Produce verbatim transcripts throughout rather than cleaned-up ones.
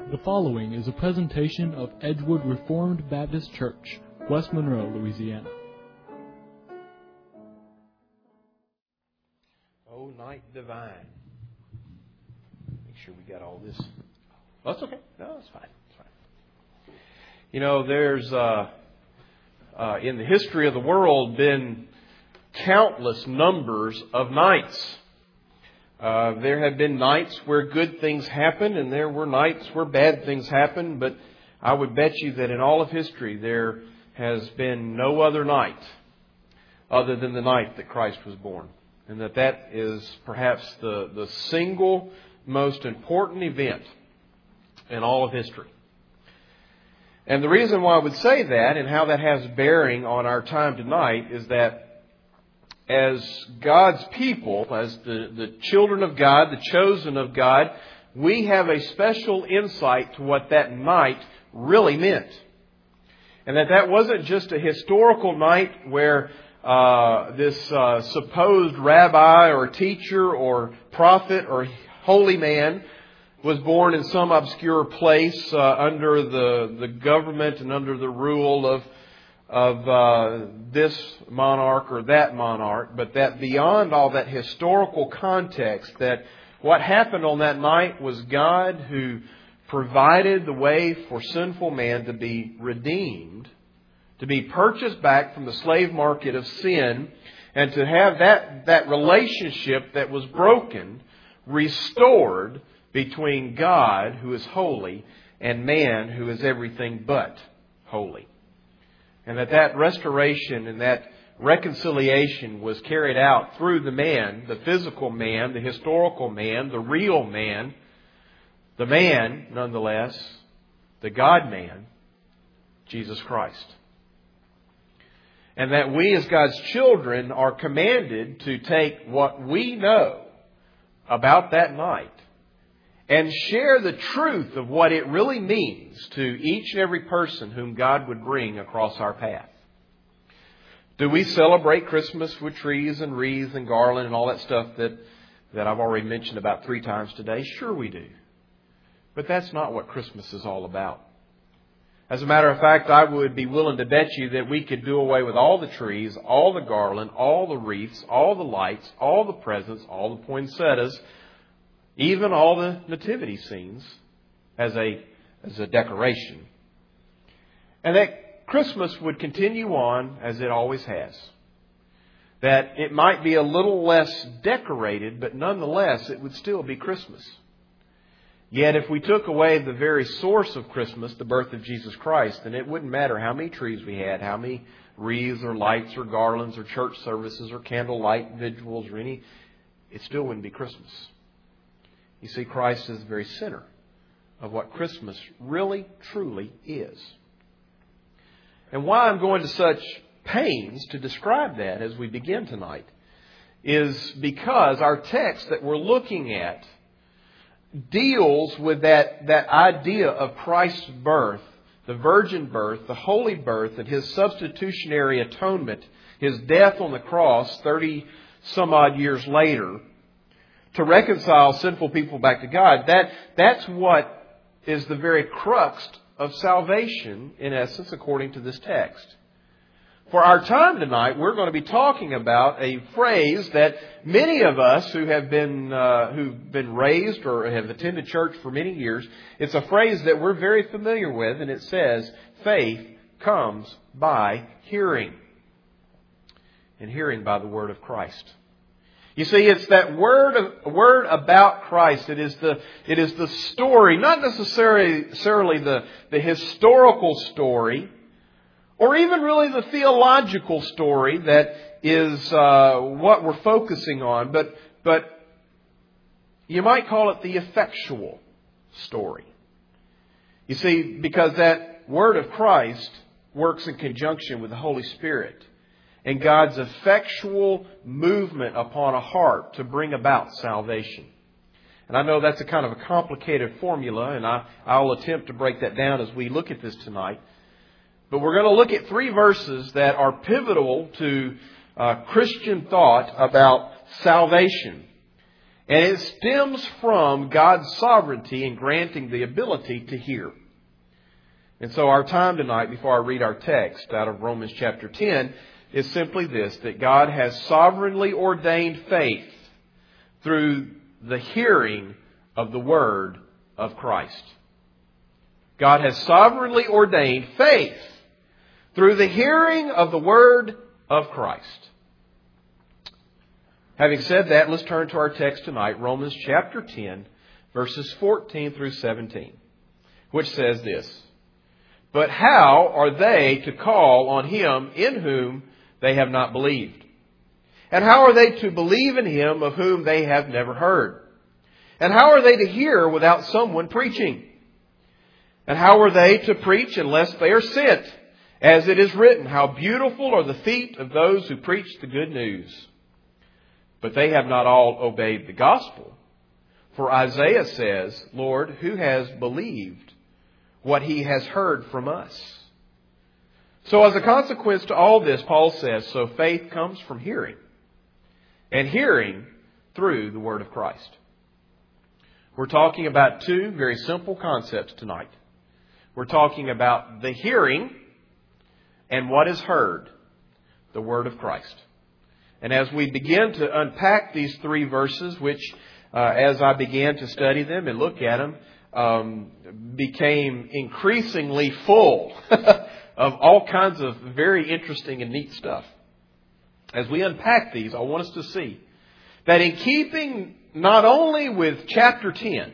The following is a presentation of Edgewood Reformed Baptist Church, West Monroe, Louisiana. Oh, night divine. Make sure we got all this. Oh, that's okay. No, it's fine. It's fine. You know, there's uh, uh, in the history of the world been countless numbers of nights. Uh, there have been nights where good things happened, and there were nights where bad things happened. But I would bet you that in all of history, there has been no other night other than the night that Christ was born. And that that is perhaps the, the single most important event in all of history. And the reason why I would say that and how that has bearing on our time tonight is that as God's people, as the, the children of God, the chosen of God, we have a special insight to what that night really meant. And that that wasn't just a historical night where uh, this uh, supposed rabbi or teacher or prophet or holy man was born in some obscure place uh, under the, the government and under the rule of of uh, this monarch or that monarch, but that beyond all that historical context, that what happened on that night was God who provided the way for sinful man to be redeemed, to be purchased back from the slave market of sin, and to have that, that relationship that was broken restored between God, who is holy, and man, who is everything but holy. And that that restoration and that reconciliation was carried out through the man, the physical man, the historical man, the real man, the man, nonetheless, the God-man, Jesus Christ. And that we as God's children are commanded to take what we know about that night and share the truth of what it really means to each and every person whom God would bring across our path. Do we celebrate Christmas with trees and wreaths and garland and all that stuff that, that I've already mentioned about three times today? Sure we do. But that's not what Christmas is all about. As a matter of fact, I would be willing to bet you that we could do away with all the trees, all the garland, all the wreaths, all the lights, all the presents, all the poinsettias, even all the nativity scenes as a, as a decoration. And that Christmas would continue on as it always has. That it might be a little less decorated, but nonetheless it would still be Christmas. Yet if we took away the very source of Christmas, the birth of Jesus Christ, then it wouldn't matter how many trees we had, how many wreaths or lights or garlands or church services or candlelight vigils or any, it still wouldn't be Christmas. You see, Christ is the very center of what Christmas really, truly is. And why I'm going to such pains to describe that as we begin tonight is because our text that we're looking at deals with that, that idea of Christ's birth, the virgin birth, the holy birth, and His substitutionary atonement, His death on the cross thirty some odd years later, to reconcile sinful people back to God. That, that's what is the very crux of salvation, in essence, according to this text. For our time tonight, we're going to be talking about a phrase that many of us who have been uh, who've been raised or have attended church for many years, it's a phrase that we're very familiar with, and it says, faith comes by hearing, and hearing by the word of Christ. You see, it's that word of, word about Christ. It is the it is the story, not necessarily, necessarily the, the historical story, or even really the theological story that is uh, what we're focusing on. But but you might call it the effectual story. You see, because that word of Christ works in conjunction with the Holy Spirit and God's effectual movement upon a heart to bring about salvation. And I know that's a kind of a complicated formula, and I, I'll attempt to break that down as we look at this tonight. But we're going to look at three verses that are pivotal to uh, Christian thought about salvation. And it stems from God's sovereignty in granting the ability to hear. And so our time tonight, before I read our text out of Romans chapter ten, is simply this, that God has sovereignly ordained faith through the hearing of the Word of Christ. God has sovereignly ordained faith through the hearing of the Word of Christ. Having said that, let's turn to our text tonight, Romans chapter ten, verses fourteen through seventeen, which says this, "But how are they to call on Him in whom they have not believed? And how are they to believe in Him of whom they have never heard? And how are they to hear without someone preaching? And how are they to preach unless they are sent? As it is written, how beautiful are the feet of those who preach the good news. But they have not all obeyed the gospel. For Isaiah says, Lord, who has believed what he has heard from us?" So as a consequence to all this, Paul says, so faith comes from hearing, and hearing through the Word of Christ. We're talking about two very simple concepts tonight. We're talking about the hearing and what is heard, the Word of Christ. And as we begin to unpack these three verses, which uh, as I began to study them and look at them, um, became increasingly full of all kinds of very interesting and neat stuff. As we unpack these, I want us to see that in keeping not only with chapter ten,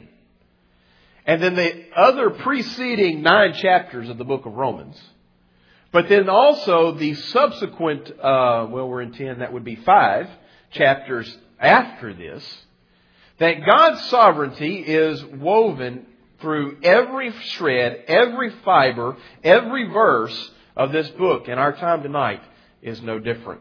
and then the other preceding nine chapters of the book of Romans, but then also the subsequent, uh, well, we're in ten, that would be five chapters after this, that God's sovereignty is woven through every shred, every fiber, every verse of this book. And our time tonight is no different.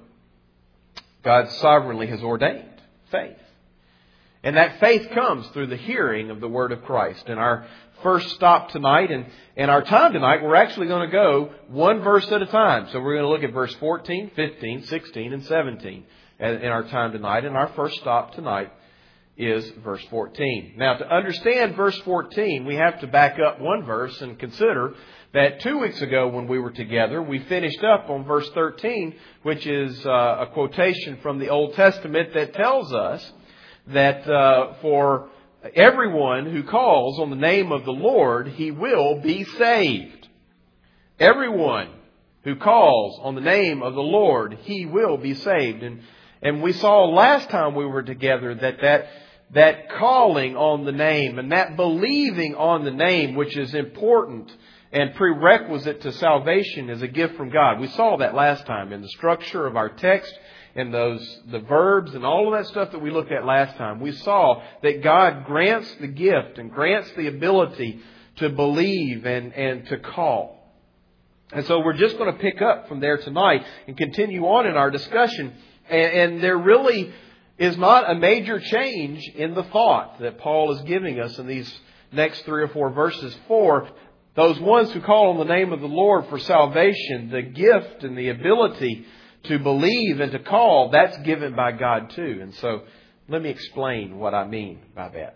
God sovereignly has ordained faith. And that faith comes through the hearing of the Word of Christ. And our first stop tonight, and, and our time tonight, we're actually going to go one verse at a time. So we're going to look at verse fourteen, fifteen, sixteen, and seventeen in our time tonight. And our first stop tonight is verse fourteen. Now, to understand verse fourteen, we have to back up one verse and consider that two weeks ago when we were together, we finished up on verse thirteen, which is uh, a quotation from the Old Testament that tells us that uh, for everyone who calls on the name of the Lord, he will be saved. Everyone who calls on the name of the Lord, he will be saved. And and we saw last time we were together that that, that calling on the name and that believing on the name, which is important and prerequisite to salvation, is a gift from God. We saw that last time in the structure of our text, and those, the verbs and all of that stuff that we looked at last time. We saw that God grants the gift and grants the ability to believe and, and to call. And so we're just going to pick up from there tonight and continue on in our discussion. And, and there really is not a major change in the thought that Paul is giving us in these next three or four verses. For those ones who call on the name of the Lord for salvation, the gift and the ability to believe and to call, that's given by God too. And so let me explain what I mean by that.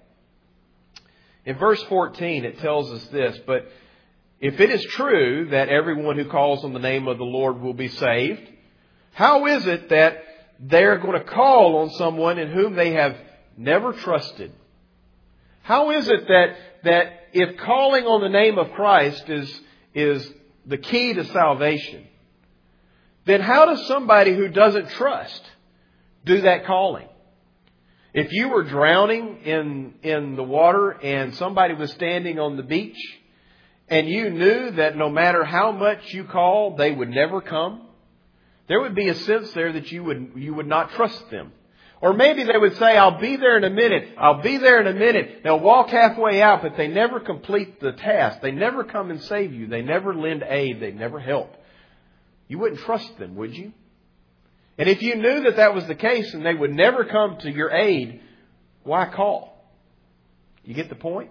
In verse fourteen, it tells us this, but if it is true that everyone who calls on the name of the Lord will be saved, how is it that they're going to call on someone in whom they have never trusted? How is it that, that if calling on the name of Christ is, is the key to salvation, then how does somebody who doesn't trust do that calling? If you were drowning in, in the water and somebody was standing on the beach and you knew that no matter how much you called, they would never come, there would be a sense there that you would, you would not trust them. Or maybe they would say, I'll be there in a minute. I'll be there in a minute. They'll walk halfway out, but they never complete the task. They never come and save you. They never lend aid. They never help. You wouldn't trust them, would you? And if you knew that that was the case and they would never come to your aid, why call? You get the point?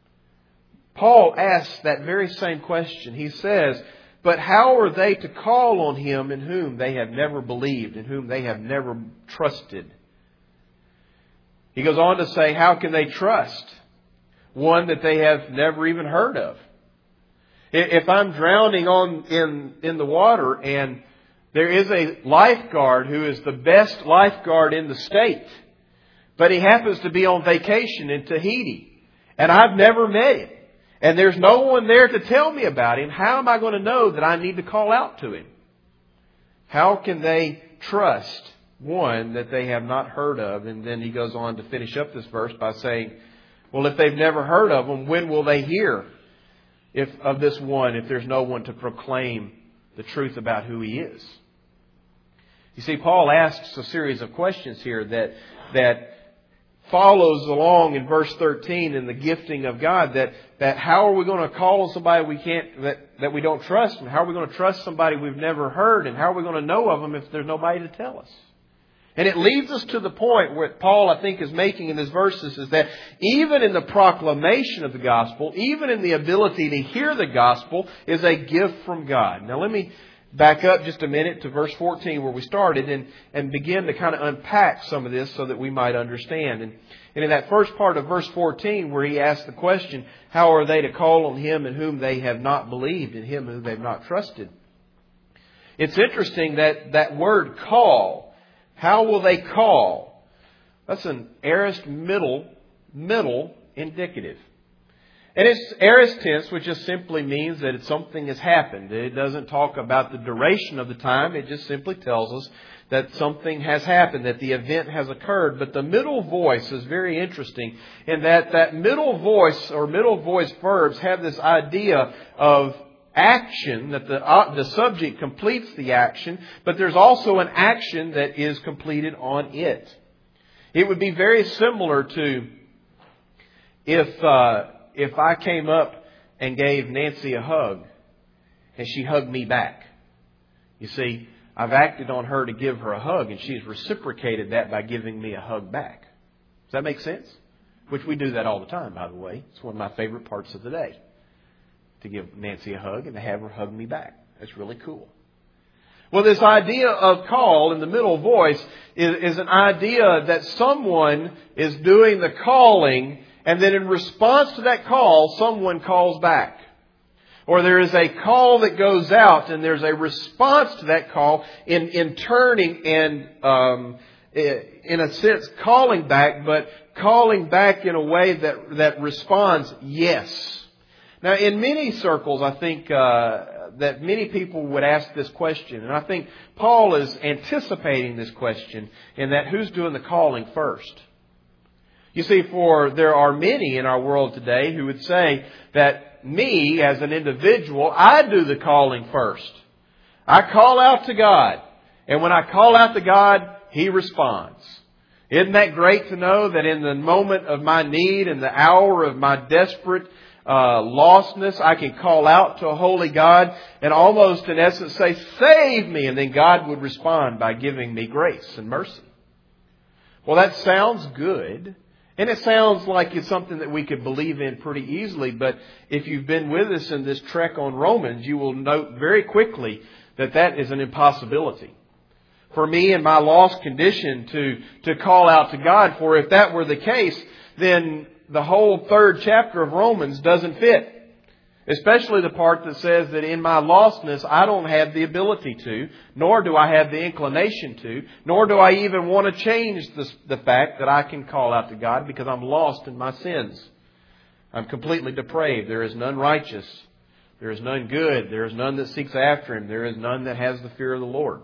Paul asks that very same question. He says, but how are they to call on Him in whom they have never believed, in whom they have never trusted? He goes on to say, how can they trust one that they have never even heard of? If I'm drowning on in, in the water and there is a lifeguard who is the best lifeguard in the state, but he happens to be on vacation in Tahiti, and I've never met him, and there's no one there to tell me about him, how am I going to know that I need to call out to him? How can they trust one that they have not heard of? And then he goes on to finish up this verse by saying, well, if they've never heard of him, when will they hear if of this one if there's no one to proclaim the truth about who he is? You see, Paul asks a series of questions here that that follows along in verse thirteen in the gifting of God. That that how are we going to call on somebody we can't that, that we don't trust? And how are we going to trust somebody we've never heard? And how are we going to know of them if there's nobody to tell us? And it leads us to the point where Paul, I think, is making in his verses is that even in the proclamation of the gospel, even in the ability to hear the gospel, is a gift from God. Now let me back up just a minute to verse fourteen where we started and, and begin to kind of unpack some of this so that we might understand. And, and in that first part of verse fourteen where he asks the question, how are they to call on him in whom they have not believed, in him whom they've not trusted? It's interesting that that word call, how will they call? That's an aorist middle, middle indicative. And it's aorist tense, which just simply means that something has happened. It doesn't talk about the duration of the time. It just simply tells us that something has happened, that the event has occurred. But the middle voice is very interesting in that that middle voice or middle voice verbs have this idea of action, that the uh, the subject completes the action, but there's also an action that is completed on it. It would be very similar to if uh, if I came up and gave Nancy a hug and she hugged me back. You see, I've acted on her to give her a hug, and she's reciprocated that by giving me a hug back. Does that make sense? Which we do that all the time, by the way. It's one of my favorite parts of the day, to give Nancy a hug and to have her hug me back. That's really cool. Well, this idea of call in the middle voice is, is an idea that someone is doing the calling, and then in response to that call, someone calls back. Or there is a call that goes out, and there's a response to that call in, in turning and, um, in a sense, calling back, but calling back in a way that, that responds yes. Now, in many circles, I think uh, that many people would ask this question. And I think Paul is anticipating this question in that who's doing the calling first? You see, for there are many in our world today who would say that me, as an individual, I do the calling first. I call out to God. And when I call out to God, He responds. Isn't that great to know that in the moment of my need and the hour of my desperate Uh, lostness, I can call out to a holy God and almost in essence say, save me. And then God would respond by giving me grace and mercy. Well, that sounds good. And it sounds like it's something that we could believe in pretty easily. But if you've been with us in this trek on Romans, you will note very quickly that that is an impossibility. For me in my lost condition to, to call out to God, for if that were the case, then the whole third chapter of Romans doesn't fit. Especially the part that says that in my lostness, I don't have the ability to, nor do I have the inclination to, nor do I even want to change the, the fact that I can call out to God because I'm lost in my sins. I'm completely depraved. There is none righteous. There is none good. There is none that seeks after Him. There is none that has the fear of the Lord.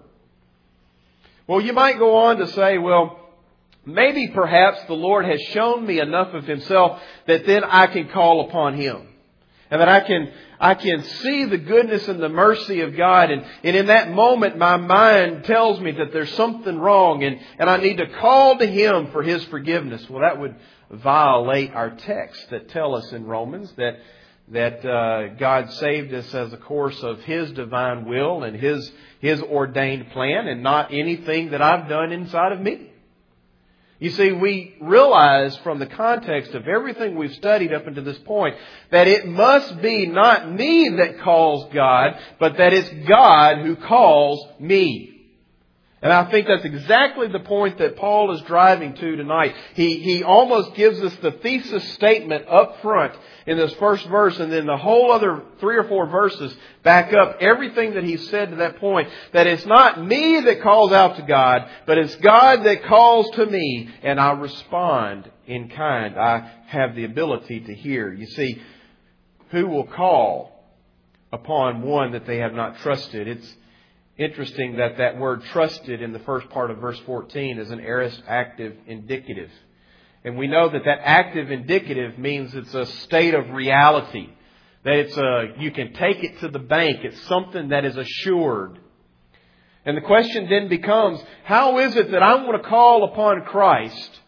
Well, you might go on to say, well, maybe perhaps the Lord has shown me enough of Himself that then I can call upon Him. And that I can I can see the goodness and the mercy of God. And, and in that moment, my mind tells me that there's something wrong. And, and I need to call to Him for His forgiveness. Well, that would violate our texts that tell us in Romans that, that uh, God saved us as a course of His divine will and His, His ordained plan and not anything that I've done inside of me. You see, we realize from the context of everything we've studied up until this point that it must be not me that calls God, but that it's God who calls me. And I think that's exactly the point that Paul is driving to tonight. He, he almost gives us the thesis statement up front in this first verse, and then the whole other three or four verses back up everything that he said to that point. That it's not me that calls out to God, but it's God that calls to me, and I respond in kind. I have the ability to hear. You see, who will call upon one that they have not trusted? It's interesting that that word trusted in the first part of verse fourteen is an aorist active indicative. And we know that that active indicative means it's a state of reality. That it's a, you can take it to the bank. It's something that is assured. And the question then becomes, how is it that I'm going to call upon Christ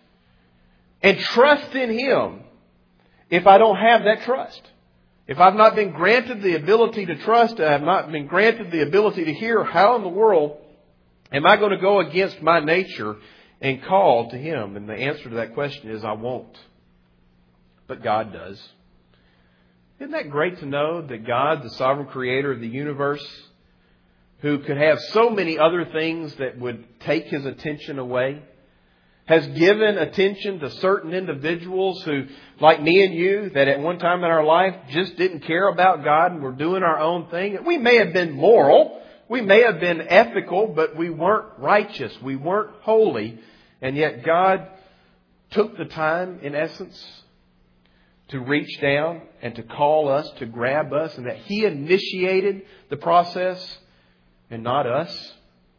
and trust in Him if I don't have that trust? If I've not been granted the ability to trust, I have not been granted the ability to hear, how in the world am I going to go against my nature and call to Him? And the answer to that question is, I won't. But God does. Isn't that great to know that God, the sovereign creator of the universe, who could have so many other things that would take His attention away, has given attention to certain individuals who, like me and you, that at one time in our life just didn't care about God and were doing our own thing. We may have been moral, we may have been ethical, but we weren't righteous, we weren't holy. And yet God took the time, in essence, to reach down and to call us, to grab us, and that He initiated the process and not us.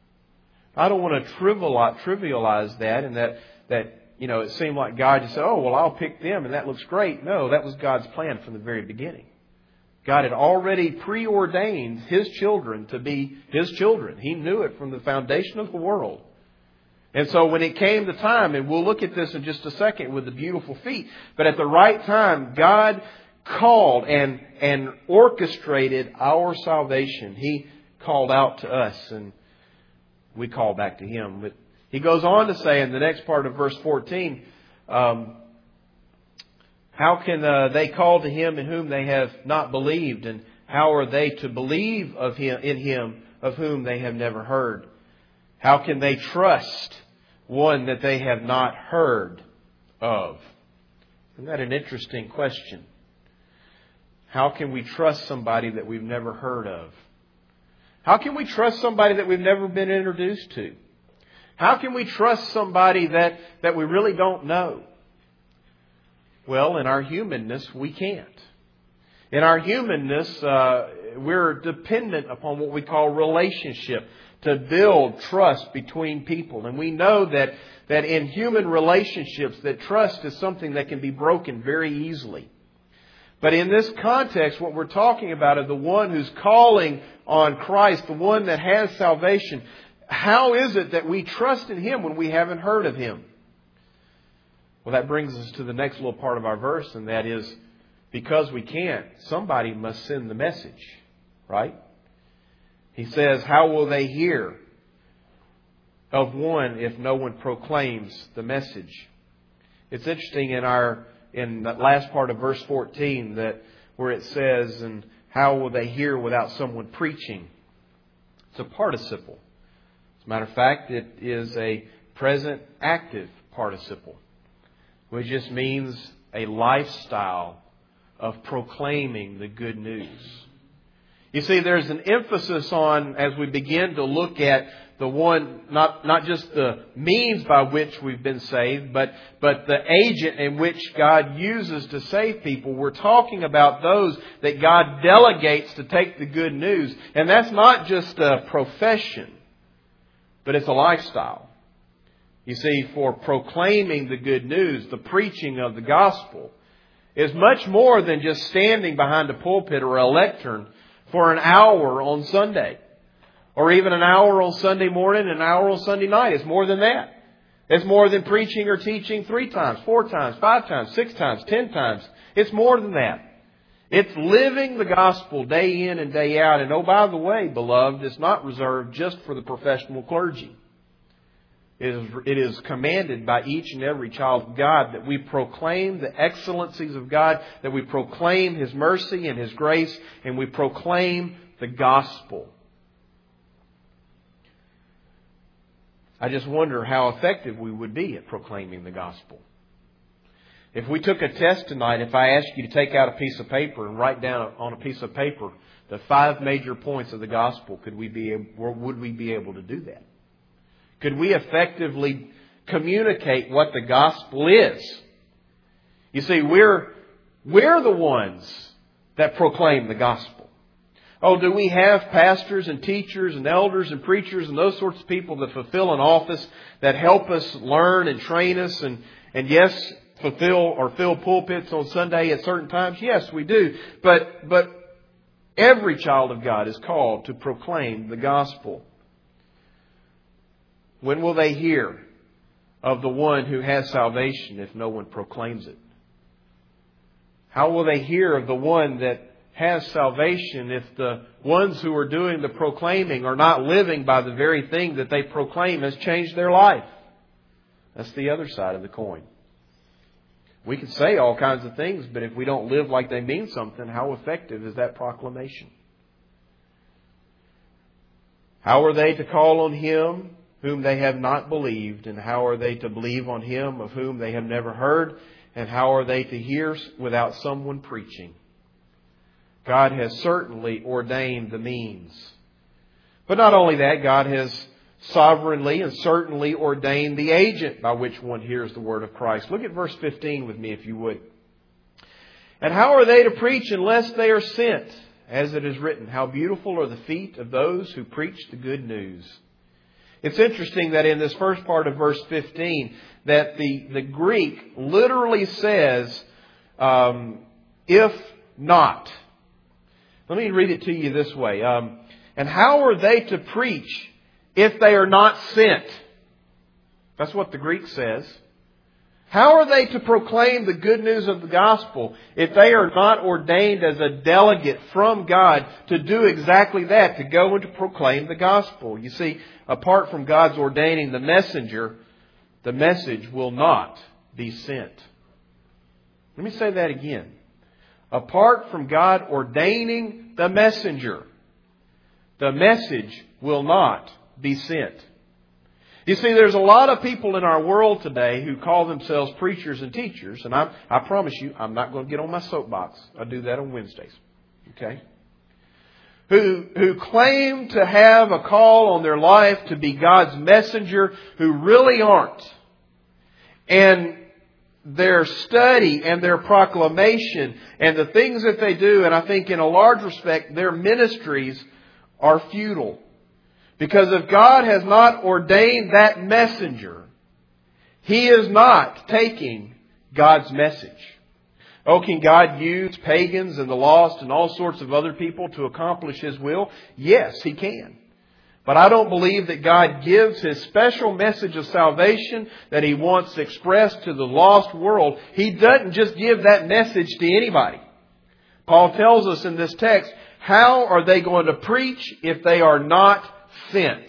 I don't want to trivialize, trivialize that and that, that, you know, it seemed like God just said, oh, well, I'll pick them and that looks great. No, that was God's plan from the very beginning. God had already preordained His children to be His children. He knew it from the foundation of the world. And so when it came the time, and we'll look at this in just a second with the beautiful feet, but at the right time, God called and, and orchestrated our salvation. He called out to us, and we call back to Him. But he goes on to say in the next part of verse fourteen, um, how can uh, they call to Him in whom they have not believed? And how are they to believe of Him in Him of whom they have never heard? How can they trust one that they have not heard of? Isn't that an interesting question? How can we trust somebody that we've never heard of? How can we trust somebody that we've never been introduced to? How can we trust somebody that, that we really don't know? Well, in our humanness, we can't. In our humanness, uh, we're dependent upon what we call relationship to build trust between people. And we know that, that in human relationships, that trust is something that can be broken very easily. But in this context, what we're talking about is the one who's calling on Christ, the one that has salvation. How is it that we trust in Him when we haven't heard of Him? Well, that brings us to the next little part of our verse, and that is, because we can't, somebody must send the message, right? He says, how will they hear of one if no one proclaims the message? It's interesting in our in that last part of verse fourteen that where it says, and how will they hear without someone preaching? It's a participle. As a matter of fact, it is a present active participle, which just means a lifestyle of proclaiming the good news. You see, there's an emphasis on, as we begin to look at the one, not, not just the means by which we've been saved, but, but the agent in which God uses to save people. We're talking about those that God delegates to take the good news. And that's not just a profession, but it's a lifestyle. You see, for proclaiming the good news, the preaching of the gospel, is much more than just standing behind a pulpit or a lectern for an hour on Sunday. Or even an hour on Sunday morning and an hour on Sunday night. It's more than that. It's more than preaching or teaching three times, four times, five times, six times, ten times. It's more than that. It's living the gospel day in and day out. And oh, by the way, beloved, it's not reserved just for the professional clergy. It is, it is commanded by each and every child of God that we proclaim the excellencies of God, that we proclaim His mercy and His grace, and we proclaim the gospel. I just wonder how effective we would be at proclaiming the gospel. If we took a test tonight, if I asked you to take out a piece of paper and write down on a piece of paper the five major points of the gospel, could we be able, would we be able to do that? Could we effectively communicate what the gospel is? You see, we're we're the ones that proclaim the gospel. Oh, do we have pastors and teachers and elders and preachers and those sorts of people that fulfill an office that help us learn and train us and, and yes, fulfill or fill pulpits on Sunday at certain times? Yes, we do. But but every child of God is called to proclaim the gospel. When will they hear of the one who has salvation if no one proclaims it? How will they hear of the one that has salvation if the ones who are doing the proclaiming are not living by the very thing that they proclaim has changed their life? That's the other side of the coin. We can say all kinds of things, but if we don't live like they mean something, how effective is that proclamation? How are they to call on Him whom they have not believed? And how are they to believe on Him of whom they have never heard? And how are they to hear without someone preaching? God has certainly ordained the means. But not only that, God has sovereignly and certainly ordained the agent by which one hears the word of Christ. Look at verse fifteen with me if you would. And how are they to preach unless they are sent? As it is written, how beautiful are the feet of those who preach the good news. It's interesting that in this first part of verse fifteen, that the, the Greek literally says, um, if not. Let me read it to you this way. Um, and how are they to preach if they are not sent? That's what the Greek says. How are they to proclaim the good news of the gospel if they are not ordained as a delegate from God to do exactly that, to go and to proclaim the gospel? You see, apart from God's ordaining the messenger, the message will not be sent. Let me say that again. Apart from God ordaining the messenger, the message will not be sent. You see, there's a lot of people in our world today who call themselves preachers and teachers. And I, I promise you, I'm not going to get on my soapbox. I do that on Wednesdays. Okay? Who, who claim to have a call on their life to be God's messenger, who really aren't. And their study and their proclamation and the things that they do, and I think in a large respect, their ministries are futile. Because if God has not ordained that messenger, He is not taking God's message. Oh, can God use pagans and the lost and all sorts of other people to accomplish His will? Yes, He can. But I don't believe that God gives His special message of salvation that He wants expressed to the lost world. He doesn't just give that message to anybody. Paul tells us in this text, how are they going to preach if they are not sent?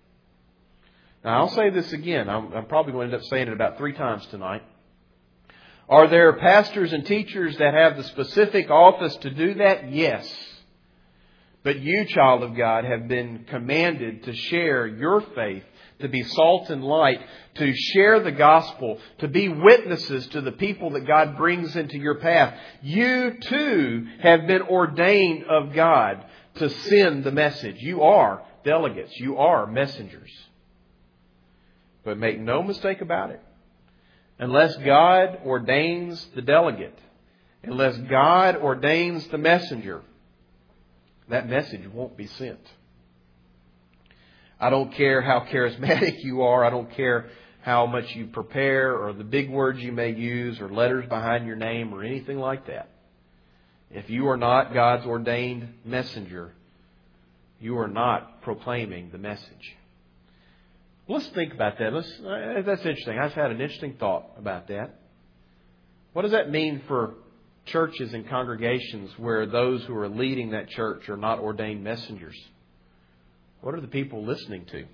Now, I'll say this again. I'm, I'm probably going to end up saying it about three times tonight. Are there pastors and teachers that have the specific office to do that? Yes. But you, child of God, have been commanded to share your faith, to be salt and light, to share the gospel, to be witnesses to the people that God brings into your path. You, too, have been ordained of God to send the message. You are delegates. You are messengers. But make no mistake about it. Unless God ordains the delegate, unless God ordains the messenger, that message won't be sent. I don't care how charismatic you are. I don't care how much you prepare or the big words you may use or letters behind your name or anything like that. If you are not God's ordained messenger, you are not proclaiming the message. Let's think about that. Let's, uh, that's interesting. I've had an interesting thought about that. What does that mean for churches and congregations where those who are leading that church are not ordained messengers? What are the people listening to?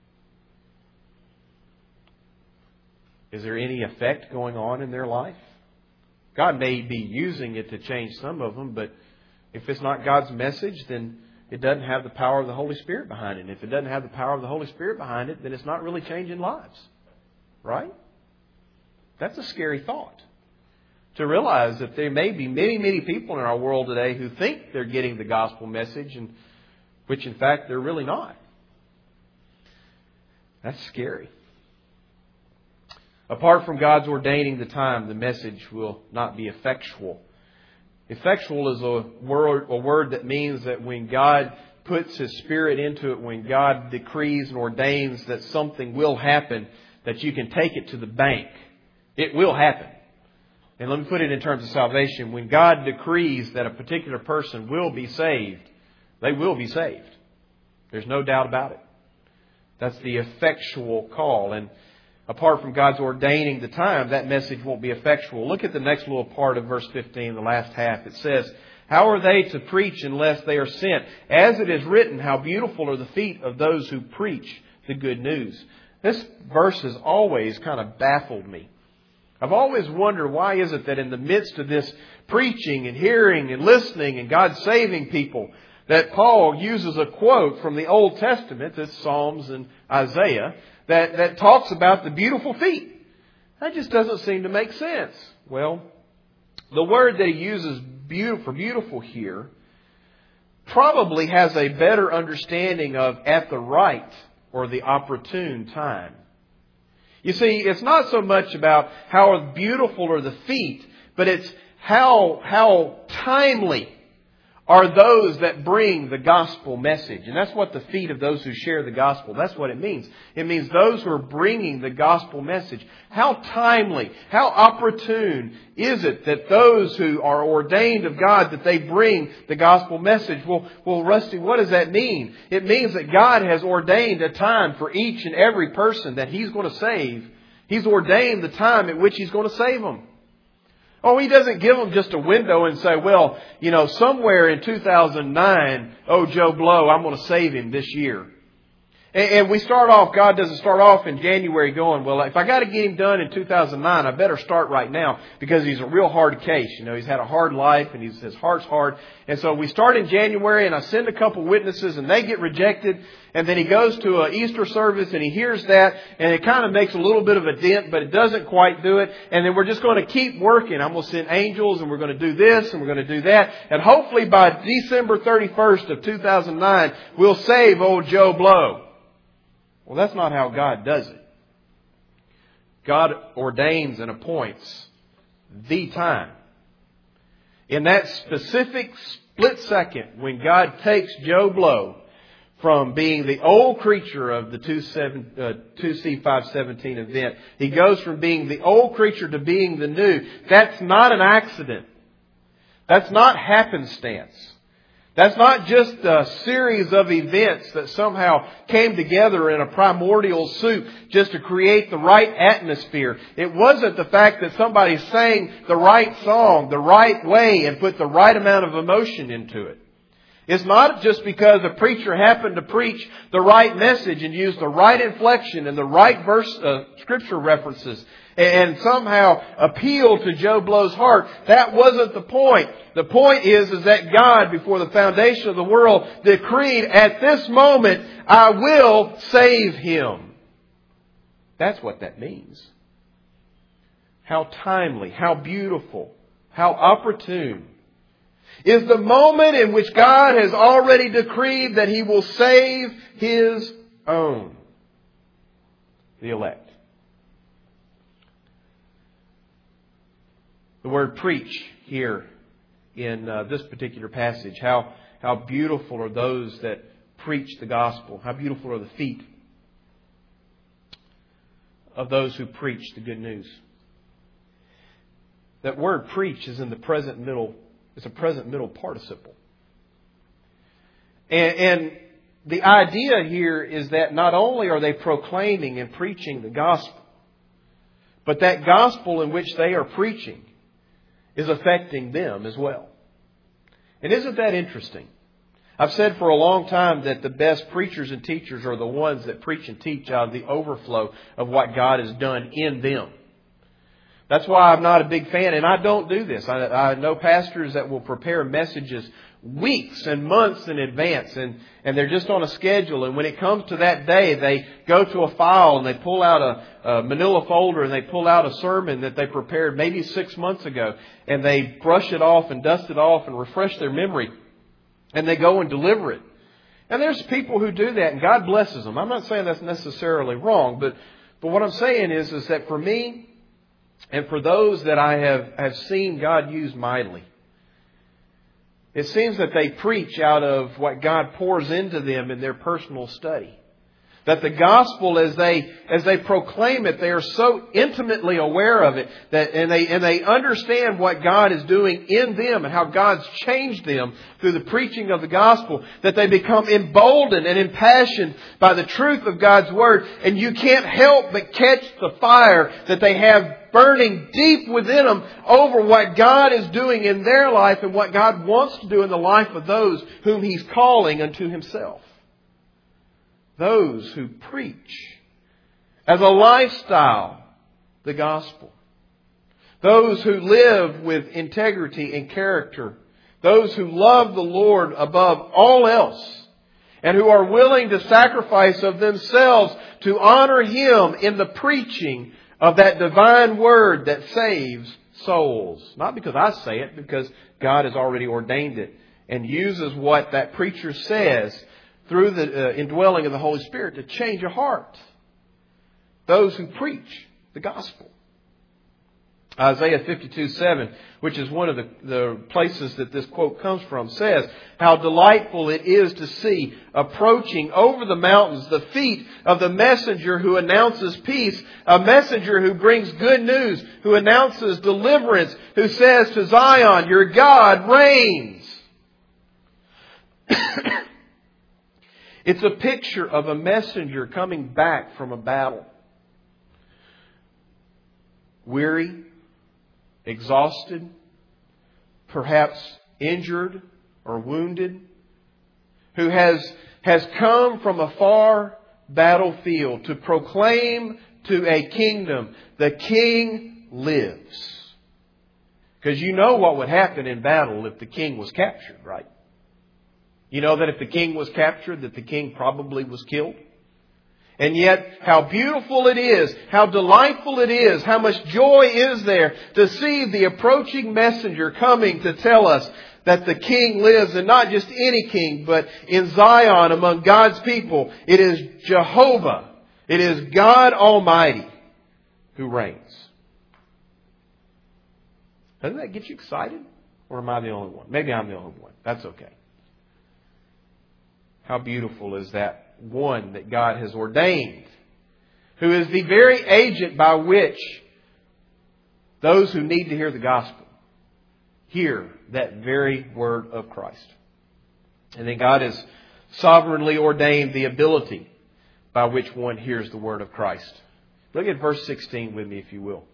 Is there any effect going on in their life? God may be using it to change some of them, but if it's not God's message, then it doesn't have the power of the Holy Spirit behind it. And if it doesn't have the power of the Holy Spirit behind it, then it's not really changing lives. Right? That's a scary thought. To realize that there may be many, many people in our world today who think they're getting the gospel message, and which in fact they're really not. That's scary. Apart from God's ordaining the time, the message will not be effectual. Effectual is a word, a word that means that when God puts His Spirit into it, when God decrees and ordains that something will happen, that you can take it to the bank. It will happen. And let me put it in terms of salvation. When God decrees that a particular person will be saved, they will be saved. There's no doubt about it. That's the effectual call. And apart from God's ordaining the time, that message won't be effectual. Look at the next little part of verse fifteen, the last half. It says, "How are they to preach unless they are sent? As it is written, how beautiful are the feet of those who preach the good news." This verse has always kind of baffled me. I've always wondered, why is it that in the midst of this preaching and hearing and listening and God saving people, that Paul uses a quote from the Old Testament, that's Psalms and Isaiah, that, that talks about the beautiful feet. That just doesn't seem to make sense. Well, the word that he uses beautiful, for beautiful here probably has a better understanding of at the right or the opportune time. You see, it's not so much about how beautiful are the feet, but it's how, how timely are those that bring the gospel message. And that's what the feet of those who share the gospel, that's what it means. It means those who are bringing the gospel message. How timely, how opportune is it that those who are ordained of God, that they bring the gospel message? Well, well, Rusty, what does that mean? It means that God has ordained a time for each and every person that He's going to save. He's ordained the time at which He's going to save them. Oh, He doesn't give them just a window and say, well, you know, somewhere in two thousand nine, oh, Joe Blow, I'm going to save him this year. And, and we start off, God doesn't start off in January going, well, if I got to get him done in two thousand nine, I better start right now because he's a real hard case. You know, he's had a hard life and he's, his heart's hard. And so we start in January and I send a couple witnesses and they get rejected. And then he goes to an Easter service and he hears that and it kind of makes a little bit of a dent, but it doesn't quite do it. And then we're just going to keep working. I'm going to send angels and we're going to do this and we're going to do that. And hopefully by December thirty-first of two thousand nine, we'll save old Joe Blow. Well, that's not how God does it. God ordains and appoints the time. In that specific split second when God takes Joe Blow from being the old creature of the two C five seventeen event, he goes from being the old creature to being the new. That's not an accident. That's not happenstance. That's not just a series of events that somehow came together in a primordial soup just to create the right atmosphere. It wasn't the fact that somebody sang the right song the right way and put the right amount of emotion into it. It's not just because a preacher happened to preach the right message and use the right inflection and the right verse, uh, scripture references and somehow appeal to Joe Blow's heart. That wasn't the point. The point is, is that God, before the foundation of the world, decreed at this moment, I will save him. That's what that means. How timely, how beautiful, how opportune is the moment in which God has already decreed that He will save His own, the elect. The word preach here in uh, this particular passage, how, how beautiful are those that preach the gospel. How beautiful are the feet of those who preach the good news. That word preach is in the present middle. It's a present middle participle. And, and the idea here is that not only are they proclaiming and preaching the gospel, but that gospel in which they are preaching is affecting them as well. And isn't that interesting? I've said for a long time that the best preachers and teachers are the ones that preach and teach out of the overflow of what God has done in them. That's why I'm not a big fan, and I don't do this. I, I know pastors that will prepare messages weeks and months in advance, and, and they're just on a schedule. And when it comes to that day, they go to a file and they pull out a, a manila folder and they pull out a sermon that they prepared maybe six months ago, and they brush it off and dust it off and refresh their memory, and they go and deliver it. And there's people who do that, and God blesses them. I'm not saying that's necessarily wrong, but, but what I'm saying is, is that for me, and for those that I have, have seen God use mightily, it seems that they preach out of what God pours into them in their personal study. That the gospel, as they as they proclaim it, they are so intimately aware of it that and they and they understand what God is doing in them and how God's changed them through the preaching of the gospel, that they become emboldened and impassioned by the truth of God's word, and you can't help but catch the fire that they have burning deep within them over what God is doing in their life and what God wants to do in the life of those whom He's calling unto Himself. Those who preach as a lifestyle the gospel. Those who live with integrity and character. Those who love the Lord above all else. And who are willing to sacrifice of themselves to honor Him in the preaching of that divine word that saves souls. Not because I say it, because God has already ordained it and uses what that preacher says through the uh, indwelling of the Holy Spirit to change a heart. Those who preach the gospel. Isaiah fifty-two seven, which is one of the, the places that this quote comes from, says, "How delightful it is to see approaching over the mountains the feet of the messenger who announces peace, a messenger who brings good news, who announces deliverance, who says to Zion, your God reigns." It's a picture of a messenger coming back from a battle. Weary, exhausted, perhaps injured or wounded, who has, has come from a far battlefield to proclaim to a kingdom, the King lives. Because you know what would happen in battle if the king was captured, right? You know that if the king was captured, that the king probably was killed. And yet, how beautiful it is, how delightful it is, how much joy is there to see the approaching messenger coming to tell us that the King lives, and not just any king, but in Zion among God's people. It is Jehovah. It is God Almighty who reigns. Doesn't that get you excited? Or am I the only one? Maybe I'm the only one. That's okay. How beautiful is that one that God has ordained, who is the very agent by which those who need to hear the gospel hear that very word of Christ. And then God has sovereignly ordained the ability by which one hears the word of Christ. Look at verse sixteen with me, if you will.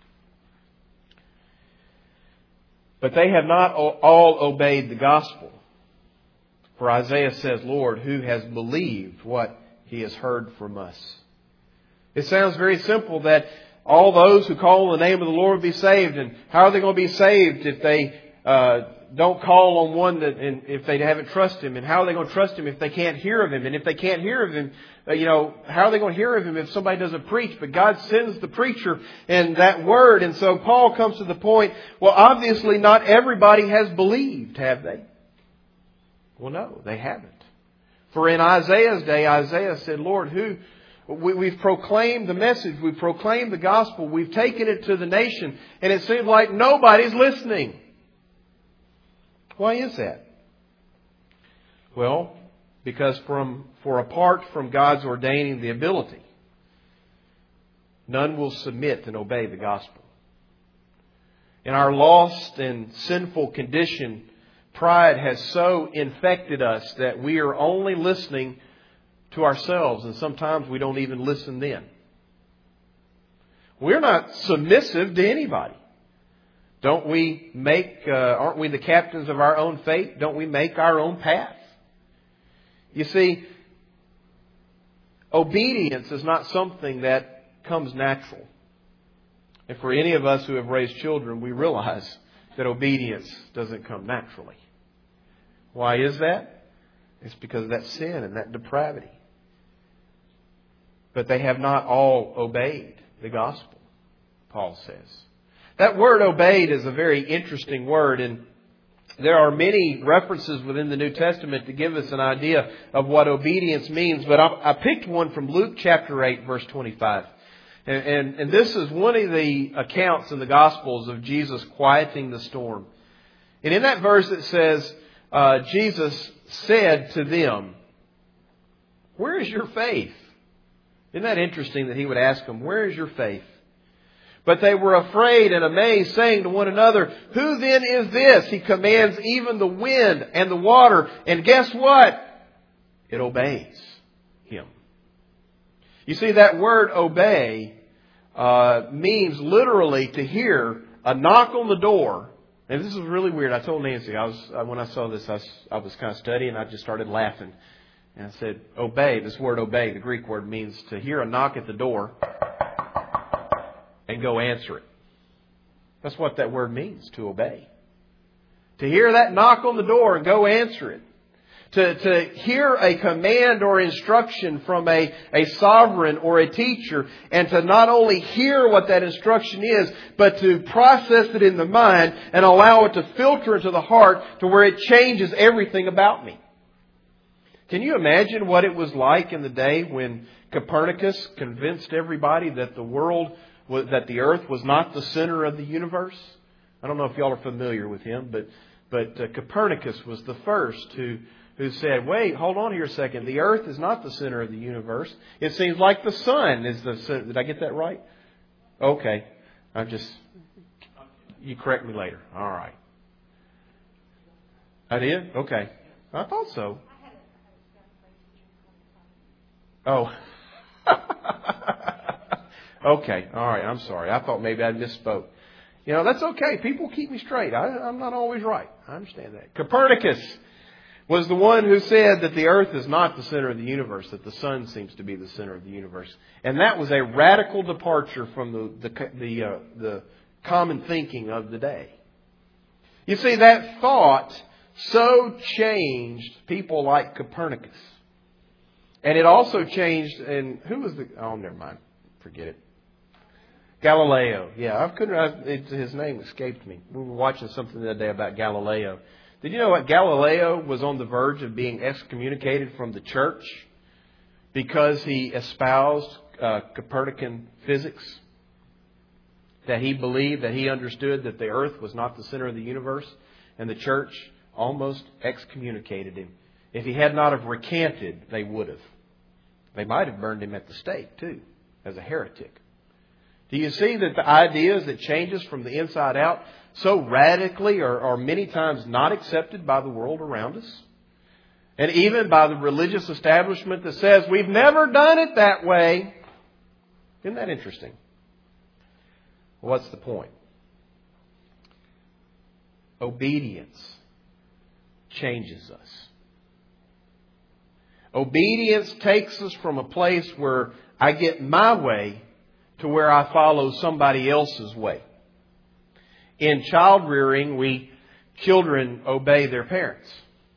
But they have not all obeyed the gospel. For Isaiah says, Lord, who has believed what he has heard from us? It sounds very simple that all those who call on the name of the Lord will be saved. And how are they going to be saved if they uh, don't call on one that, and if they haven't trusted Him? And how are they going to trust Him if they can't hear of Him? And if they can't hear of Him, uh, you know, how are they going to hear of Him if somebody doesn't preach? But God sends the preacher and that word. And so Paul comes to the point, well, obviously not everybody has believed, have they? Well, no, they haven't. For in Isaiah's day, Isaiah said, Lord, who... We, we've proclaimed the message. We've proclaimed the gospel. We've taken it to the nation. And it seems like nobody's listening. Why is that? Well, because from for apart from God's ordaining the ability, none will submit and obey the gospel. In our lost and sinful condition, pride has so infected us that we are only listening to ourselves, and sometimes we don't even listen then. We're not submissive to anybody. Don't we make, uh, aren't we the captains of our own fate? Don't we make our own path? You see, obedience is not something that comes natural. And for any of us who have raised children, we realize that obedience doesn't come naturally. Why is that? It's because of that sin and that depravity. But they have not all obeyed the gospel, Paul says. That word obeyed is a very interesting word, and there are many references within the New Testament to give us an idea of what obedience means. But I, I picked one from Luke chapter eight, verse twenty-five. And, and, and this is one of the accounts in the Gospels of Jesus quieting the storm. And in that verse it says, uh, Jesus said to them, "Where is your faith?" Isn't that interesting that he would ask them, "Where is your faith?" But they were afraid and amazed, saying to one another, "Who then is this? He commands even the wind and the water. And guess what? It obeys him." You see, that word obey uh, means literally to hear a knock on the door. And this is really weird. I told Nancy, I was uh, when I saw this, I was, I was kind of studying. I just started laughing. And I said, obey, this word obey, the Greek word, means to hear a knock at the door and go answer it. That's what that word means, to obey. To hear that knock on the door and go answer it. To, to hear a command or instruction from a, a sovereign or a teacher, and to not only hear what that instruction is, but to process it in the mind and allow it to filter into the heart to where it changes everything about me. Can you imagine what it was like in the day when Copernicus convinced everybody that the world, that the earth was not the center of the universe? I don't know if y'all are familiar with him, but but uh, Copernicus was the first who who said, "Wait, hold on here a second. The earth is not the center of the universe. It seems like the sun is the center." Did I get that right? Okay, I'm just. You correct me later. All right. I did? Okay, I thought so. Oh. Okay. All right. I'm sorry. I thought maybe I misspoke. You know, that's okay. People keep me straight. I, I'm not always right. I understand that. Copernicus was the one who said that the earth is not the center of the universe, that the sun seems to be the center of the universe. And that was a radical departure from the, the, the, uh, the common thinking of the day. You see, that thought so changed people like Copernicus. And it also changed, and who was the, oh, never mind. Forget it. Galileo. Yeah, I couldn't, I, it, his name escaped me. We were watching something the other day about Galileo. Did you know what? Galileo was on the verge of being excommunicated from the church because he espoused uh, Copernican physics? That he believed, that he understood that the earth was not the center of the universe, and the church almost excommunicated him. If he had not have recanted, they would have. They might have burned him at the stake, too, as a heretic. Do you see that the ideas that change us from the inside out so radically are, are many times not accepted by the world around us? And even by the religious establishment that says, we've never done it that way. Isn't that interesting? What's the point? Obedience changes us. Obedience takes us from a place where I get my way to where I follow somebody else's way. In child rearing, we children obey their parents.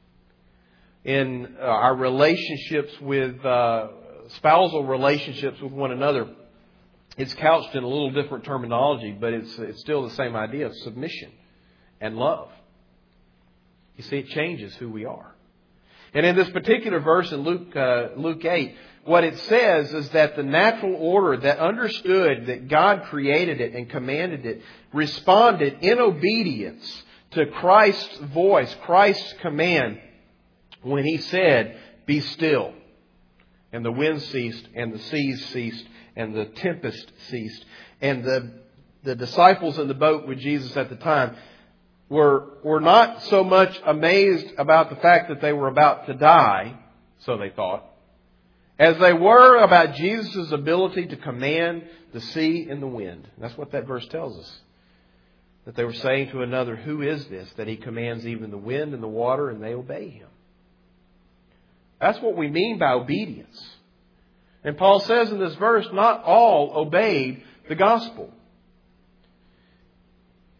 In uh, our relationships with uh, spousal relationships with one another, it's couched in a little different terminology, but it's it's still the same idea of submission and love. You see, it changes who we are. And in this particular verse in Luke uh, Luke eight, what it says is that the natural order that understood that God created it and commanded it responded in obedience to Christ's voice, Christ's command, when He said, "Be still." And the wind ceased, and the seas ceased, and the tempest ceased. And the, the disciples in the boat with Jesus at the time were, were not so much amazed about the fact that they were about to die, so they thought, as they were about Jesus' ability to command the sea and the wind. That's what that verse tells us. That they were saying to another, "Who is this that He commands even the wind and the water, and they obey Him?" That's what we mean by obedience. And Paul says in this verse, not all obeyed the gospel.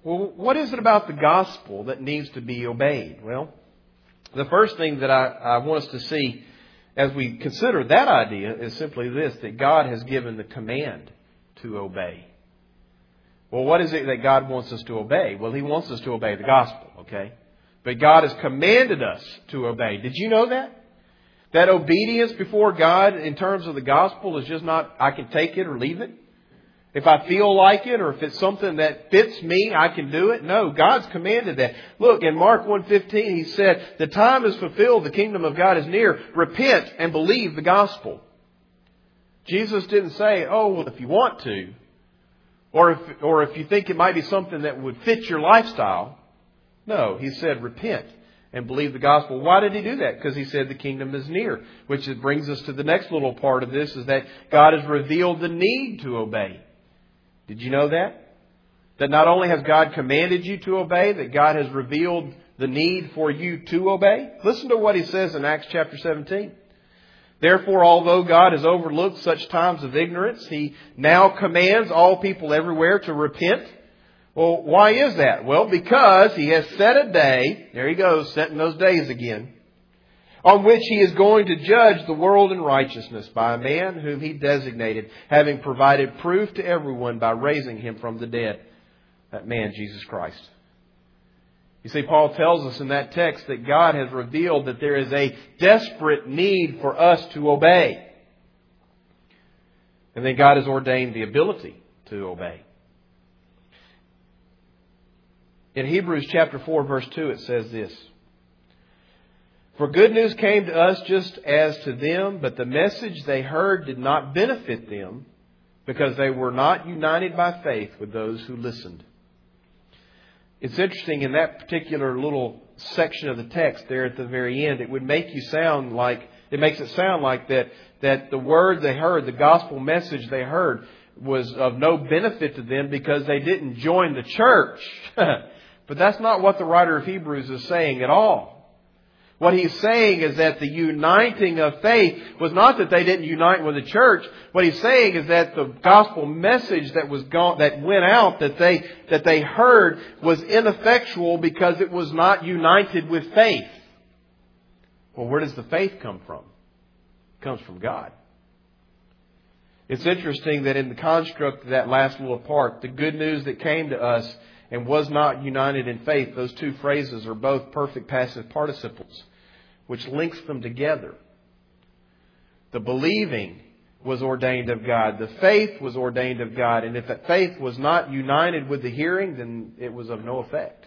Well, what is it about the gospel that needs to be obeyed? Well, the first thing that I, I want us to see as we consider that idea is simply this, that God has given the command to obey. Well, what is it that God wants us to obey? Well, He wants us to obey the gospel, okay? But God has commanded us to obey. Did you know that? That obedience before God in terms of the gospel is just not, I can take it or leave it. If I feel like it, or if it's something that fits me, I can do it. No, God's commanded that. Look, in Mark one fifteen, He said, the time is fulfilled, the kingdom of God is near. Repent and believe the gospel. Jesus didn't say, oh, well, if you want to, or if, or if you think it might be something that would fit your lifestyle. No, He said, repent and believe the gospel. Why did He do that? Because He said the kingdom is near. Which brings us to the next little part of this, is that God has revealed the need to obey. Did you know that? That not only has God commanded you to obey, that God has revealed the need for you to obey? Listen to what He says in Acts chapter seventeen. Therefore, although God has overlooked such times of ignorance, He now commands all people everywhere to repent. Well, why is that? Well, because He has set a day, there He goes, setting those days again, on which He is going to judge the world in righteousness by a man whom He designated, having provided proof to everyone by raising Him from the dead. That man, Jesus Christ. You see, Paul tells us in that text that God has revealed that there is a desperate need for us to obey. And then God has ordained the ability to obey. In Hebrews chapter four, verse two, it says this. For good news came to us just as to them, but the message they heard did not benefit them because they were not united by faith with those who listened. It's interesting, in that particular little section of the text there at the very end, it would make you sound like, it makes it sound like that, that the word they heard, the gospel message they heard, was of no benefit to them because they didn't join the church. But that's not what the writer of Hebrews is saying at all. What he's saying is that the uniting of faith was not that they didn't unite with the church. What he's saying is that the gospel message that was gone, that went out, that they that they heard, was ineffectual because it was not united with faith. Well, where does the faith come from? It comes from God. It's interesting that in the construct of that last little part, the good news that came to us and was not united in faith, those two phrases are both perfect passive participles, which links them together. The believing was ordained of God. The faith was ordained of God. And if that faith was not united with the hearing, then it was of no effect.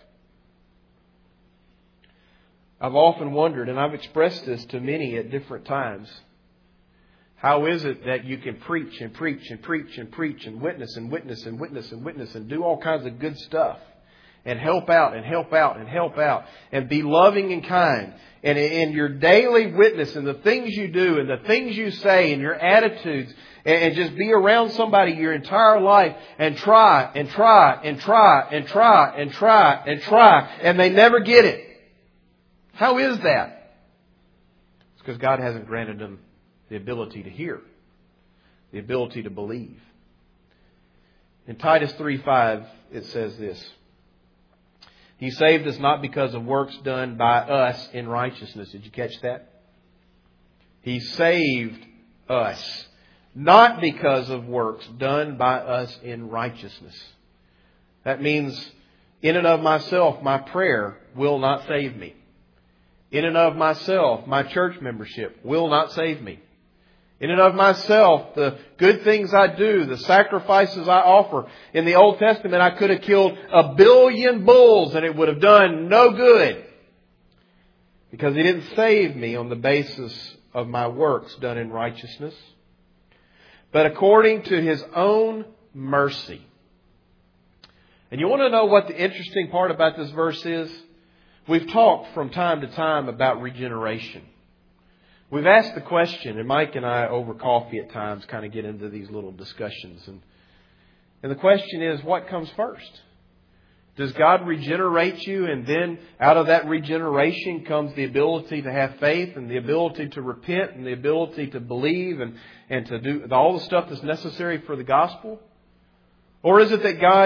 I've often wondered, and I've expressed this to many at different times, how is it that you can preach and preach and preach and preach and witness and witness and witness and witness and do all kinds of good stuff and help out and help out and help out and be loving and kind, and in your daily witness and the things you do and the things you say and your attitudes, and just be around somebody your entire life and try and try and try and try and try and try and they never get it? How is that? It's because God hasn't granted them the ability to hear, the ability to believe. In Titus three five, it says this. He saved us not because of works done by us in righteousness. Did you catch that? He saved us not because of works done by us in righteousness. That means in and of myself, my prayer will not save me. In and of myself, my church membership will not save me. In and of myself, the good things I do, the sacrifices I offer. In the Old Testament, I could have killed a billion bulls and it would have done no good. Because He didn't save me on the basis of my works done in righteousness, but according to His own mercy. And you want to know what the interesting part about this verse is? We've talked from time to time about regeneration. We've asked the question, and Mike and I over coffee at times kind of get into these little discussions. And, and the question is, what comes first? Does God regenerate you, and then out of that regeneration comes the ability to have faith and the ability to repent and the ability to believe and, and to do all the stuff that's necessary for the gospel? Or is it that God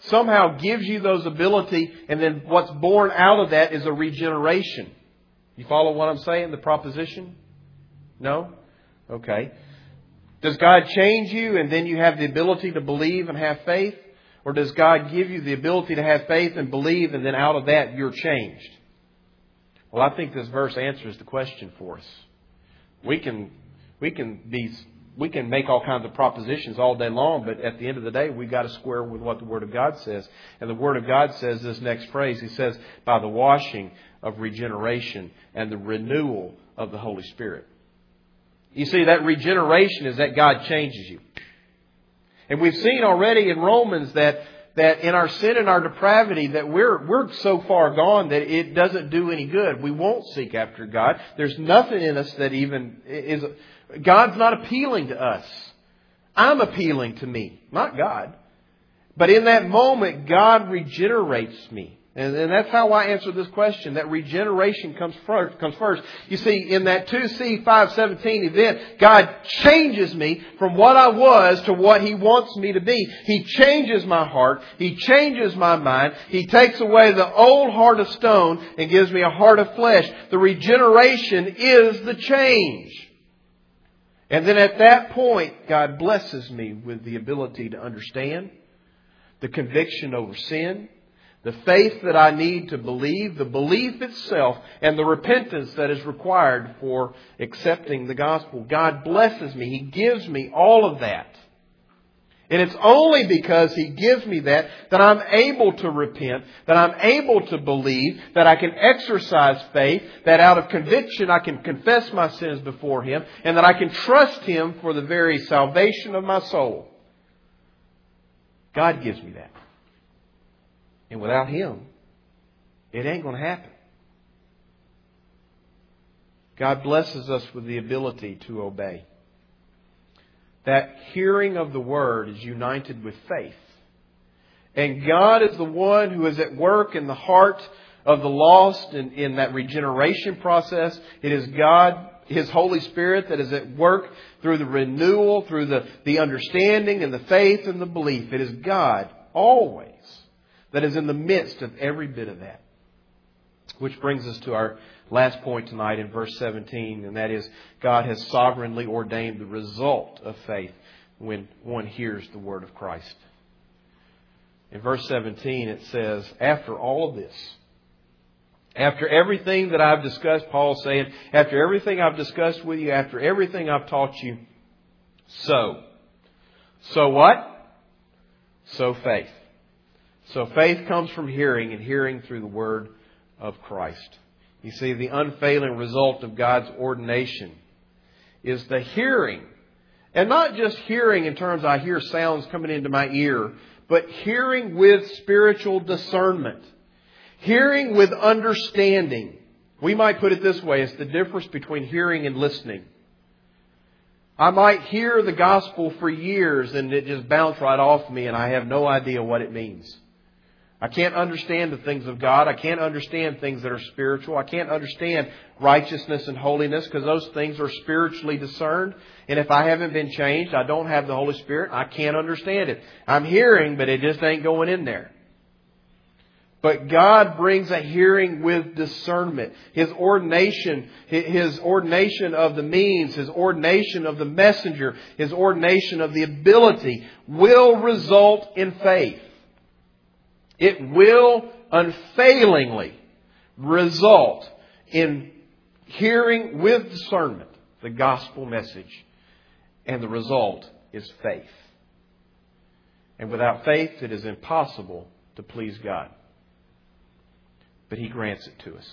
somehow gives you those ability, and then what's born out of that is a regeneration. You follow what I'm saying, the proposition? No? Okay. Does God change you and then you have the ability to believe and have faith? Or does God give you the ability to have faith and believe, and then out of that you're changed? Well, I think this verse answers the question for us. We can, we can be, we can make all kinds of propositions all day long, but at the end of the day, we've got to square with what the Word of God says. And the Word of God says this next phrase. He says, by the washing of regeneration and the renewal of the Holy Spirit. You see, that regeneration is that God changes you. And we've seen already in Romans that, that in our sin and our depravity that we're, we're so far gone that it doesn't do any good. We won't seek after God. There's nothing in us that even is... God's not appealing to us. I'm appealing to me, not God. But in that moment, God regenerates me. And, and that's how I answer this question. That regeneration comes first, comes first. You see, in that two C five seventeen event, God changes me from what I was to what He wants me to be. He changes my heart. He changes my mind. He takes away the old heart of stone and gives me a heart of flesh. The regeneration is the change. And then at that point, God blesses me with the ability to understand, the conviction over sin, the faith that I need to believe, the belief itself, and the repentance that is required for accepting the gospel. God blesses me. He gives me all of that. And it's only because He gives me that that I'm able to repent, that I'm able to believe, that I can exercise faith, that out of conviction I can confess my sins before Him, and that I can trust Him for the very salvation of my soul. God gives me that. And without Him, it ain't going to happen. God blesses us with the ability to obey. That hearing of the Word is united with faith. And God is the one who is at work in the heart of the lost in, in that regeneration process. It is God, His Holy Spirit, that is at work through the renewal, through the, the understanding and the faith and the belief. It is God always that is in the midst of every bit of that. Which brings us to our last point tonight in verse seventeen, and that is God has sovereignly ordained the result of faith when one hears the word of Christ. In verse seventeen it says, after all of this, after everything that I've discussed, Paul's saying, after everything I've discussed with you, after everything I've taught you, so. So what? So faith. So faith comes from hearing, and hearing through the word of Christ. You see, the unfailing result of God's ordination is the hearing. And not just hearing in terms I hear sounds coming into my ear, but hearing with spiritual discernment. Hearing with understanding. We might put it this way, it's the difference between hearing and listening. I might hear the gospel for years and it just bounced right off me and I have no idea what it means. I can't understand the things of God. I can't understand things that are spiritual. I can't understand righteousness and holiness because those things are spiritually discerned. And if I haven't been changed, I don't have the Holy Spirit, I can't understand it. I'm hearing, but it just ain't going in there. But God brings a hearing with discernment. His ordination, His ordination of the means, His ordination of the messenger, His ordination of the ability will result in faith. It will unfailingly result in hearing with discernment the gospel message. And the result is faith. And without faith, it is impossible to please God. But He grants it to us.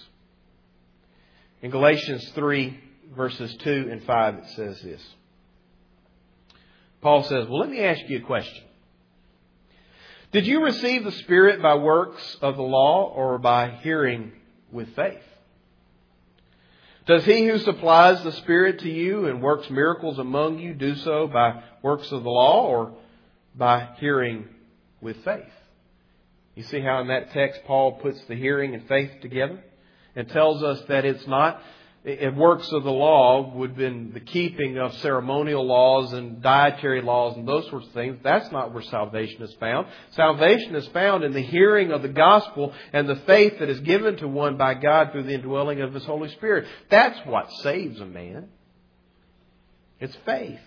In Galatians three, verses two and five, it says this. Paul says, well, let me ask you a question. Did you receive the Spirit by works of the law or by hearing with faith? Does He who supplies the Spirit to you and works miracles among you do so by works of the law or by hearing with faith? You see how in that text Paul puts the hearing and faith together and tells us that it's not and works of the law would have been the keeping of ceremonial laws and dietary laws and those sorts of things. That's not where salvation is found. Salvation is found in the hearing of the gospel and the faith that is given to one by God through the indwelling of His Holy Spirit. That's what saves a man. It's faith.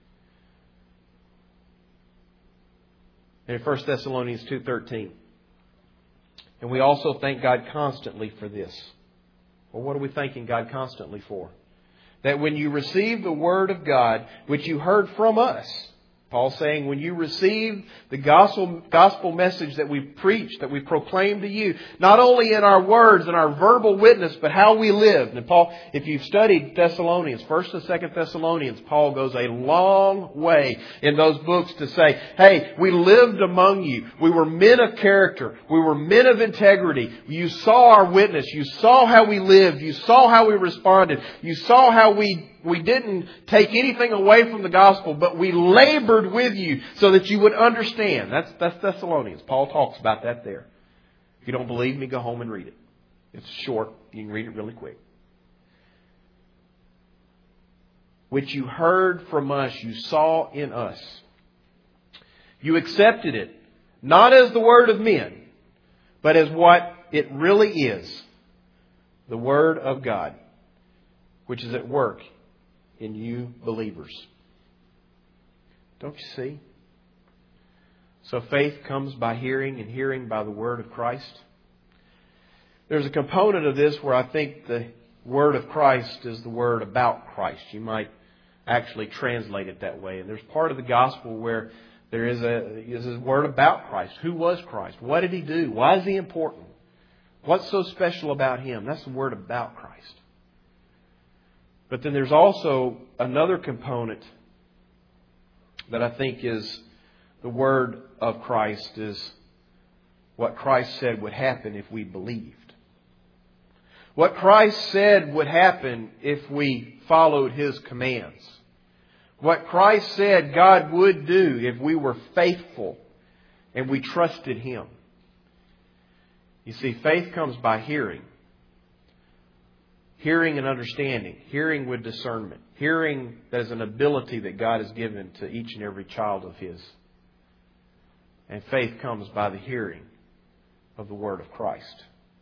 In First Thessalonians two thirteen. And we also thank God constantly for this. Well, what are we thanking God constantly for? That when you receive the Word of God, which you heard from us, Paul's saying, when you receive the gospel, gospel message that we preach, that we proclaim to you, not only in our words and our verbal witness, but how we lived. And Paul, if you've studied Thessalonians, First and Second Thessalonians, Paul goes a long way in those books to say, hey, we lived among you. We were men of character. We were men of integrity. You saw our witness. You saw how we lived. You saw how we responded. You saw how we We didn't take anything away from the gospel, but we labored with you so that you would understand. That's, that's Thessalonians. Paul talks about that there. If you don't believe me, go home and read it. It's short. You can read it really quick. Which you heard from us, you saw in us. You accepted it, not as the word of men, but as what it really is. The Word of God, which is at work in you believers. Don't you see? So faith comes by hearing, and hearing by the Word of Christ. There's a component of this where I think the Word of Christ is the Word about Christ. You might actually translate it that way. And there's part of the gospel where there is a, is a word about Christ. Who was Christ? What did He do? Why is He important? What's so special about Him? That's the word about Christ. But then there's also another component that I think is the word of Christ, is what Christ said would happen if we believed. What Christ said would happen if we followed His commands. What Christ said God would do if we were faithful and we trusted Him. You see, faith comes by hearing. Hearing and understanding. Hearing with discernment. Hearing that is an ability that God has given to each and every child of His. And faith comes by the hearing of the Word of Christ.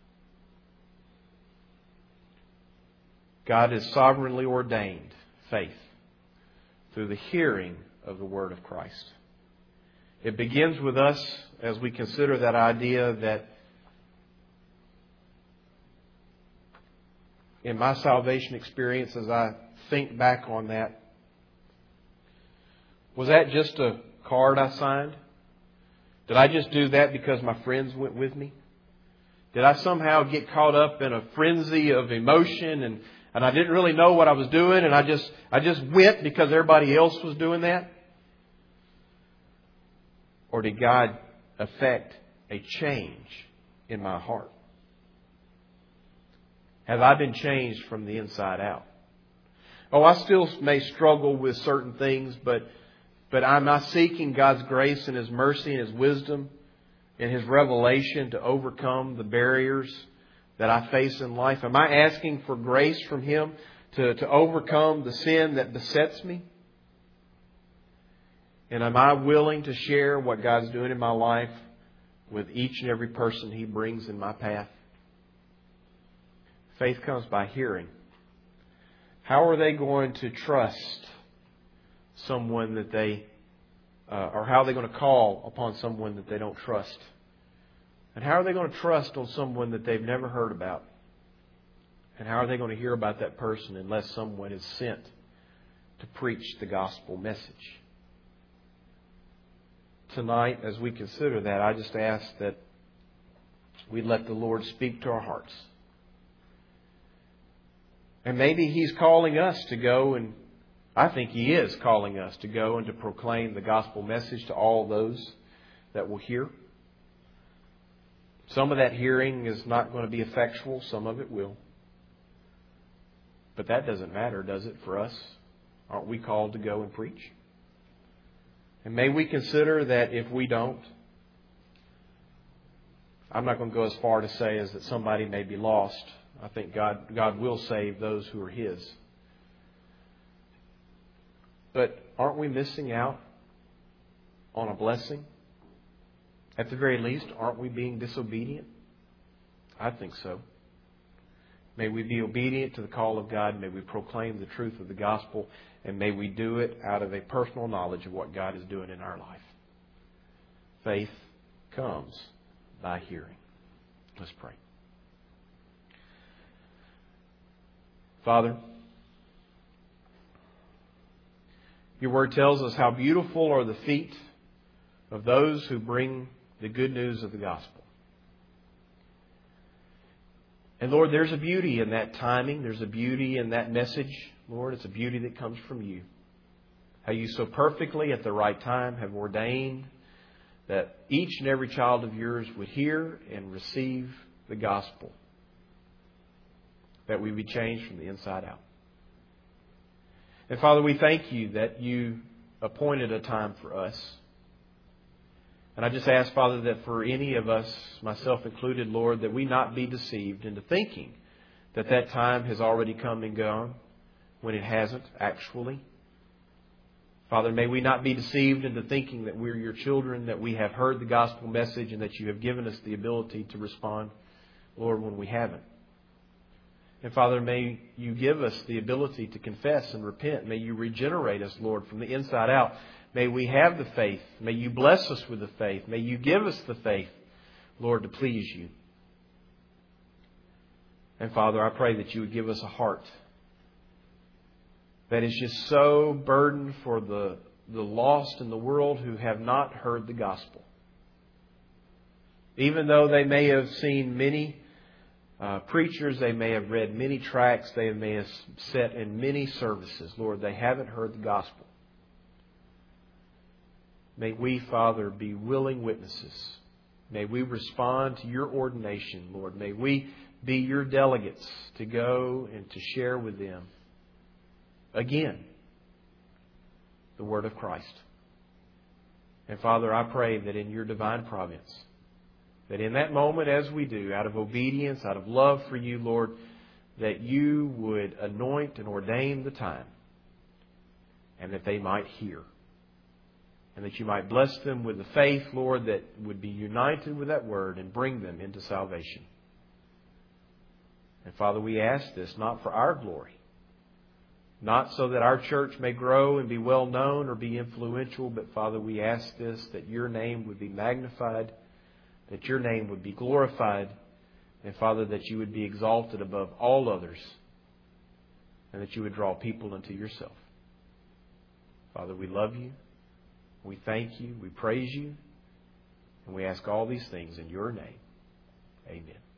God has sovereignly ordained faith through the hearing of the Word of Christ. It begins with us as we consider that idea that in my salvation experience, as I think back on that, was that just a card I signed? Did I just do that because my friends went with me? Did I somehow get caught up in a frenzy of emotion and, and I didn't really know what I was doing and I just I just went because everybody else was doing that? Or did God affect a change in my heart? Have I been changed from the inside out? Oh, I still may struggle with certain things, but but am I seeking God's grace and His mercy and His wisdom and His revelation to overcome the barriers that I face in life? Am I asking for grace from Him to, to overcome the sin that besets me? And am I willing to share what God's doing in my life with each and every person He brings in my path? Faith comes by hearing. How are they going to trust someone that they, uh, or how are they going to call upon someone that they don't trust? And how are they going to trust on someone that they've never heard about? And how are they going to hear about that person unless someone is sent to preach the gospel message? Tonight, as we consider that, I just ask that we let the Lord speak to our hearts. And maybe He's calling us to go, and I think He is calling us to go and to proclaim the gospel message to all those that will hear. Some of that hearing is not going to be effectual. Some of it will. But that doesn't matter, does it, for us? Aren't we called to go and preach? And may we consider that if we don't, I'm not going to go as far to say as that somebody may be lost I think God, God will save those who are His. But aren't we missing out on a blessing? At the very least, aren't we being disobedient? I think so. May we be obedient to the call of God. May we proclaim the truth of the gospel. And may we do it out of a personal knowledge of what God is doing in our life. Faith comes by hearing. Let's pray. Father, Your Word tells us how beautiful are the feet of those who bring the good news of the gospel. And Lord, there's a beauty in that timing. There's a beauty in that message. Lord, it's a beauty that comes from You. How You so perfectly at the right time have ordained that each and every child of Yours would hear and receive the gospel. That we be changed from the inside out. And Father, we thank You that You appointed a time for us. And I just ask, Father, that for any of us, myself included, Lord, that we not be deceived into thinking that that time has already come and gone when it hasn't actually. Father, may we not be deceived into thinking that we're Your children, that we have heard the gospel message and that You have given us the ability to respond, Lord, when we haven't. And Father, may You give us the ability to confess and repent. May You regenerate us, Lord, from the inside out. May we have the faith. May You bless us with the faith. May You give us the faith, Lord, to please You. And Father, I pray that You would give us a heart that is just so burdened for the, the lost in the world who have not heard the gospel. Even though they may have seen many uh, preachers, they may have read many tracts, they may have sat in many services, Lord, they haven't heard the gospel. May we, Father, be willing witnesses. May we respond to Your ordination, Lord. May we be Your delegates to go and to share with them, again, the Word of Christ. And Father, I pray that in Your divine providence, that in that moment as we do, out of obedience, out of love for You, Lord, that You would anoint and ordain the time and that they might hear. And that You might bless them with the faith, Lord, that would be united with that Word and bring them into salvation. And Father, we ask this not for our glory, not so that our church may grow and be well known or be influential, but Father, we ask this that Your name would be magnified, that Your name would be glorified, and Father, that You would be exalted above all others, and that You would draw people unto Yourself. Father, we love You. We thank You, we praise You, and we ask all these things in Your name. Amen.